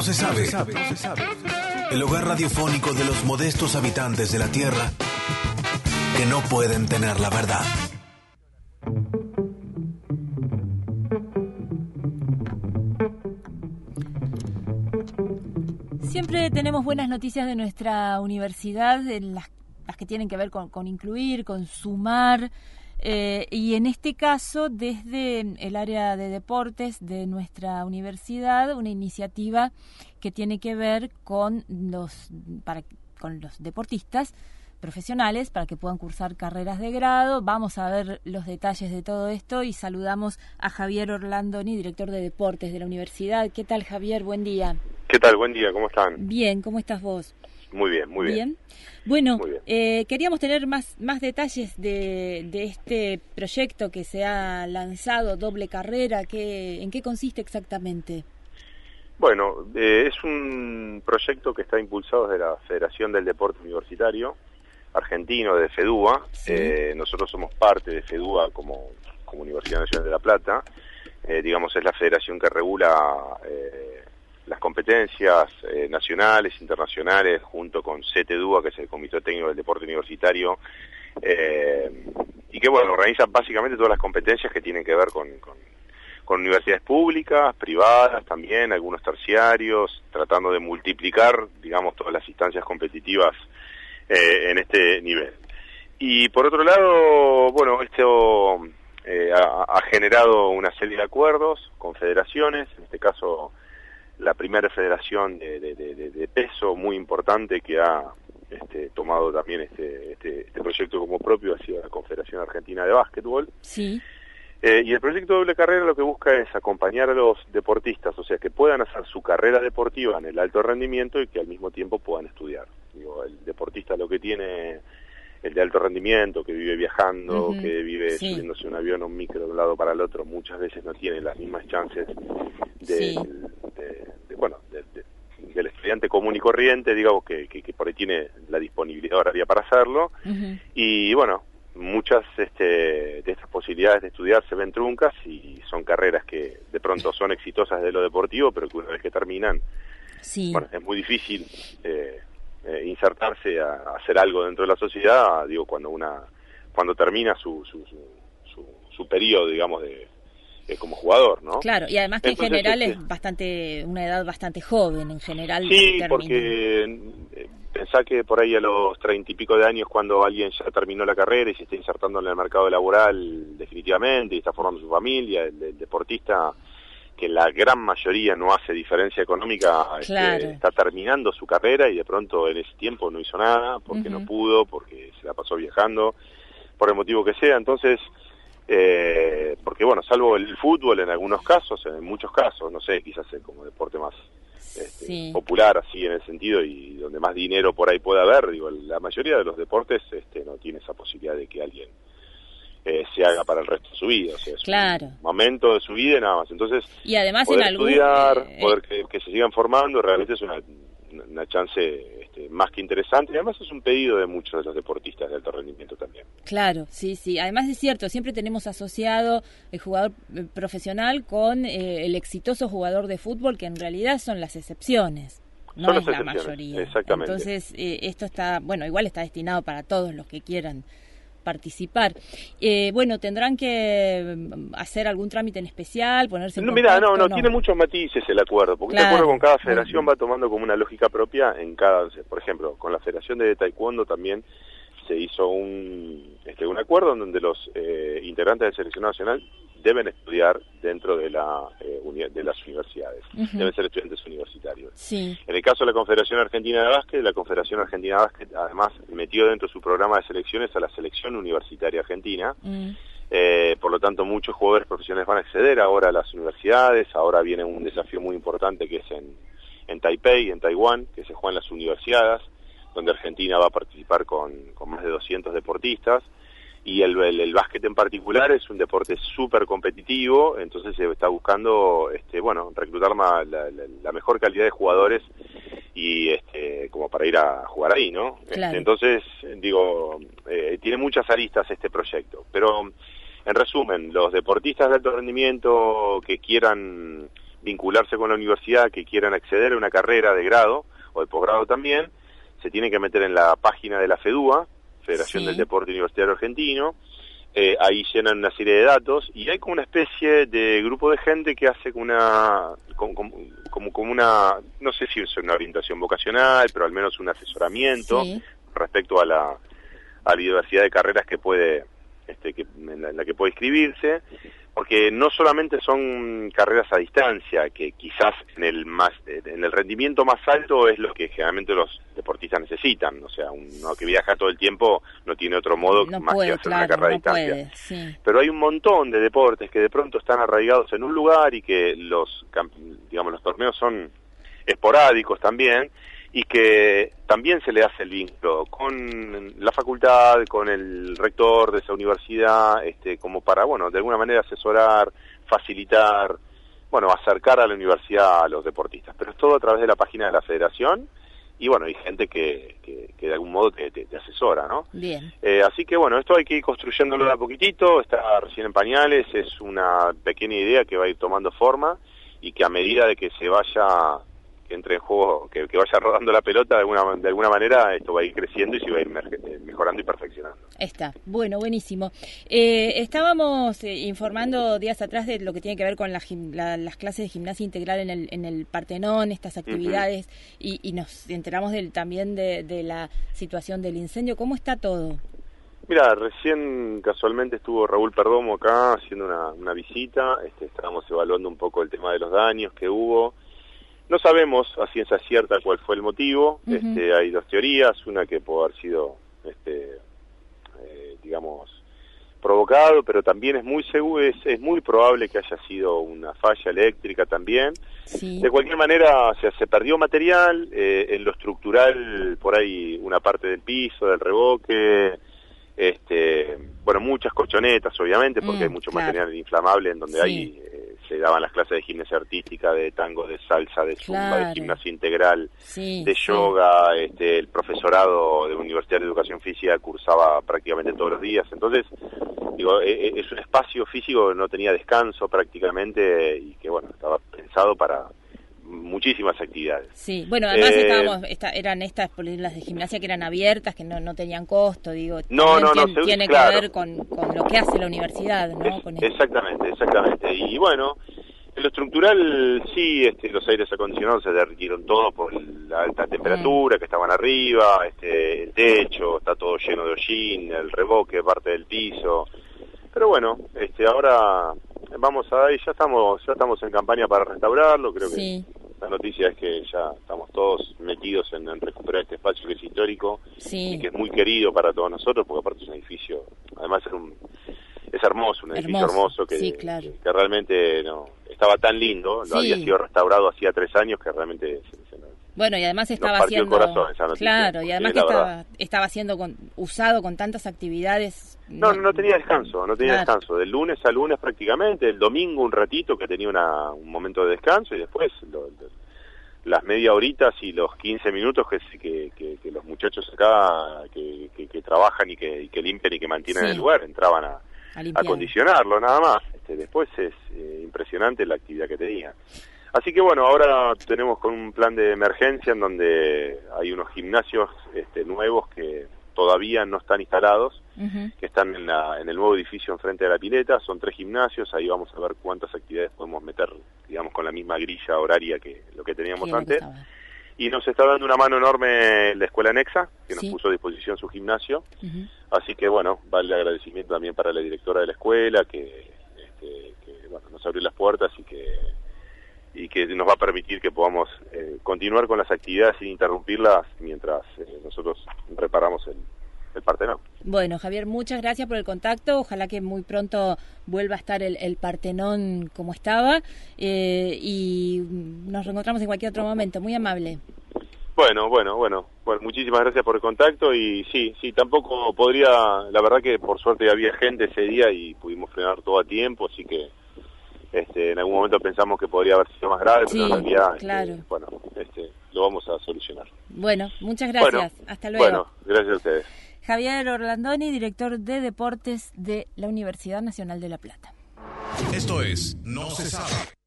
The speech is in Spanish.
se sabe. El hogar radiofónico de los modestos habitantes de la Tierra que no pueden tener la verdad. Siempre tenemos buenas noticias de nuestra universidad, las que tienen que ver con incluir, con sumar, y en este caso desde el área de deportes de nuestra universidad, una iniciativa que tiene que ver con los deportistas profesionales para que puedan cursar carreras de grado. Vamos a ver los detalles de todo esto y saludamos a Javier Orlandoni, director de deportes de la universidad. ¿Qué tal, Javier? Buen día. ¿Qué tal? Buen día, ¿cómo están? Bien, ¿cómo estás vos? Muy bien, muy bien. Bueno, muy bien. Queríamos tener más detalles de este proyecto que se ha lanzado, doble carrera. ¿En qué consiste exactamente? Bueno, es un proyecto que está impulsado desde la Federación del Deporte Universitario Argentino, de FEDUA. ¿Sí? Nosotros somos parte de FEDUA como Universidad Nacional de La Plata. Digamos, es la federación que regula las competencias nacionales, internacionales, junto con CTDUA, que es el Comité Técnico del Deporte Universitario, y que, bueno, organiza básicamente todas las competencias que tienen que ver con universidades públicas, privadas también, algunos terciarios, tratando de multiplicar, digamos, todas las instancias competitivas en este nivel. Y por otro lado, bueno, esto ha generado una serie de acuerdos con federaciones, en este caso la primera federación de peso muy importante que ha tomado también este proyecto como propio ha sido la Confederación Argentina de Básquetbol. Sí. Y el proyecto Doble Carrera lo que busca es acompañar a los deportistas, o sea, que puedan hacer su carrera deportiva en el alto rendimiento y que al mismo tiempo puedan estudiar. Digo, el deportista lo que tiene, el de alto rendimiento, que vive viajando, que vive subiéndose un avión o un micro de un lado para el otro, muchas veces no tiene las mismas chances del estudiante común y corriente, digamos, que por ahí tiene la disponibilidad horaria para hacerlo. Y bueno, muchas de estas posibilidades de estudiar se ven truncas y son carreras que de pronto son exitosas de lo deportivo, pero que una vez que terminan, bueno, es muy difícil insertarse a hacer algo dentro de la sociedad, digo, cuando termina su periodo, digamos, como jugador, ¿no? Claro, y además que entonces, en general es una edad bastante joven, en general. Sí, porque pensá que por ahí a los 30 y pico de años, cuando alguien ya terminó la carrera y se está insertando en el mercado laboral definitivamente y está formando su familia, el deportista, que la gran mayoría no hace diferencia económica, claro, está terminando su carrera y de pronto en ese tiempo no hizo nada, porque no pudo, porque se la pasó viajando, por el motivo que sea. Entonces, porque bueno, salvo el fútbol en algunos casos, en muchos casos, no sé, quizás es como deporte más popular, así en el sentido, y donde más dinero por ahí puede haber, digo, la mayoría de los deportes no tiene esa posibilidad de que alguien se haga para el resto de su vida, o sea, es un momento de su vida y nada más. Entonces, y además poder en estudiar, poder que se sigan formando, realmente es una chance más que interesante, y además es un pedido de muchos de los deportistas de alto rendimiento también. Claro, sí, además es cierto, siempre tenemos asociado el jugador profesional con el exitoso jugador de fútbol, que en realidad son las excepciones, no es la mayoría. Exactamente. Entonces, esto está, bueno, igual está destinado para todos los que quieran participar. Bueno, tendrán que hacer algún trámite en especial, ponerse en contacto. No, tiene muchos matices el acuerdo, porque el acuerdo con cada federación va tomando como una lógica propia en cada, por ejemplo, con la Federación de Taekwondo también se hizo un acuerdo en donde los integrantes del seleccionado nacional deben estudiar dentro de las universidades, deben ser estudiantes universitarios. Sí. En el caso de la Confederación Argentina de Básquet, la Confederación Argentina de Básquet además metió dentro de su programa de selecciones a la selección universitaria argentina. Por lo tanto, muchos jugadores profesionales van a acceder ahora a las universidades. Ahora viene un desafío muy importante que es en Taipei, en Taiwán, que se juegan las universidades, donde Argentina va a participar con más de 200 deportistas. Y el básquet en particular es un deporte súper competitivo, entonces se está buscando reclutar la mejor calidad de jugadores y como para ir a jugar ahí, ¿no? Claro. Entonces, digo, tiene muchas aristas este proyecto, pero en resumen, los deportistas de alto rendimiento que quieran vincularse con la universidad, que quieran acceder a una carrera de grado o de posgrado también, se tienen que meter en la página de la FEDUA, Federación del Deporte Universitario Argentino. Ahí llenan una serie de datos y hay como una especie de grupo de gente que hace como una, no sé si es una orientación vocacional, pero al menos un asesoramiento respecto a la diversidad de carreras que puede, en la que puede inscribirse, porque no solamente son carreras a distancia, que quizás en el rendimiento más alto es lo que generalmente los deportistas necesitan, o sea, uno que viaja todo el tiempo no tiene otro modo más que hacer una carrera a distancia. Pero hay un montón de deportes que de pronto están arraigados en un lugar y que los torneos son esporádicos también, y que también se le hace el vínculo con la facultad, con el rector de esa universidad, como para, bueno, de alguna manera asesorar, facilitar, bueno, acercar a la universidad a los deportistas. Pero es todo a través de la página de la federación, y bueno, hay gente que de algún modo te asesora, ¿no? Bien. Así que bueno, esto hay que ir construyéndolo de a poquitito, está recién en pañales, es una pequeña idea que va a ir tomando forma, y que a medida de que se vaya, que entre en juego, que vaya rodando la pelota de alguna manera, esto va a ir creciendo y se va a ir mejorando y perfeccionando. Está, bueno, buenísimo. Estábamos informando días atrás de lo que tiene que ver con las clases de gimnasia integral en el Partenón, estas actividades, y nos enteramos también de la situación del incendio. ¿Cómo está todo? Mira, recién casualmente estuvo Raúl Perdomo acá haciendo una visita, estábamos evaluando un poco el tema de los daños que hubo. No sabemos a ciencia cierta cuál fue el motivo. Hay dos teorías, una que puede haber sido, provocado, pero también es muy probable que haya sido una falla eléctrica también. Sí. De cualquier manera, o sea, se perdió material, en lo estructural, por ahí una parte del piso, del revoque, muchas colchonetas, obviamente, porque hay mucho material inflamable en donde se daban las clases de gimnasia artística, de tango, de salsa, de zumba, de gimnasia integral, de yoga, el profesorado de Universidad de Educación Física cursaba prácticamente todos los días. Entonces, es un espacio físico que no tenía descanso prácticamente y que, bueno, estaba pensado para muchísimas actividades. Sí, bueno, además eran estas las de gimnasia que eran abiertas, que no tenían costo, digo. Tiene que ver con lo que hace la universidad, ¿no? Exactamente. Y bueno, en lo estructural sí, los aires acondicionados se derritieron todos por la alta temperatura que estaban arriba, el techo está todo lleno de hollín, el revoque, parte del piso. Pero bueno, ahora ya estamos en campaña para restaurarlo. Creo que la noticia es que ya estamos todos metidos en recuperar este espacio que es histórico y que es muy querido para todos nosotros, porque aparte es un edificio, además es hermoso, un edificio hermoso que realmente no estaba tan lindo, lo había sido restaurado hacía 3 años que realmente bueno, y además estaba siendo y además que estaba siendo usado con tantas actividades. No tenía descanso, descanso, del lunes a lunes prácticamente, el domingo un ratito que tenía un momento de descanso, y después las media horitas y los 15 minutos que los muchachos acá que trabajan y que limpian y que mantienen el lugar entraban a acondicionarlo, nada más. Después es impresionante la actividad que tenía. Así que bueno, ahora tenemos con un plan de emergencia en donde hay unos gimnasios nuevos que todavía no están instalados, que están en el nuevo edificio enfrente de la pileta. Son 3 gimnasios, ahí vamos a ver cuántas actividades podemos meter, digamos, con la misma grilla horaria que lo que teníamos antes. Y nos está dando una mano enorme la escuela anexa, que nos puso a disposición su gimnasio. Así que bueno, vale el agradecimiento también para la directora de la escuela, que nos abrió las puertas y que nos va a permitir que podamos continuar con las actividades sin interrumpirlas mientras nosotros reparamos el Partenón. Bueno, Javier, muchas gracias por el contacto. Ojalá que muy pronto vuelva a estar el Partenón como estaba, y nos reencontramos en cualquier otro momento. Muy amable. Bueno, muchísimas gracias por el contacto. Y sí, tampoco podría, la verdad que por suerte había gente ese día y pudimos frenar todo a tiempo, así que en algún momento pensamos que podría haber sido más grave, pero en realidad lo vamos a solucionar. Bueno, muchas gracias. Hasta luego. Bueno, gracias a ustedes. Javier Orlandoni, director de Deportes de la Universidad Nacional de La Plata. Esto es No se sabe.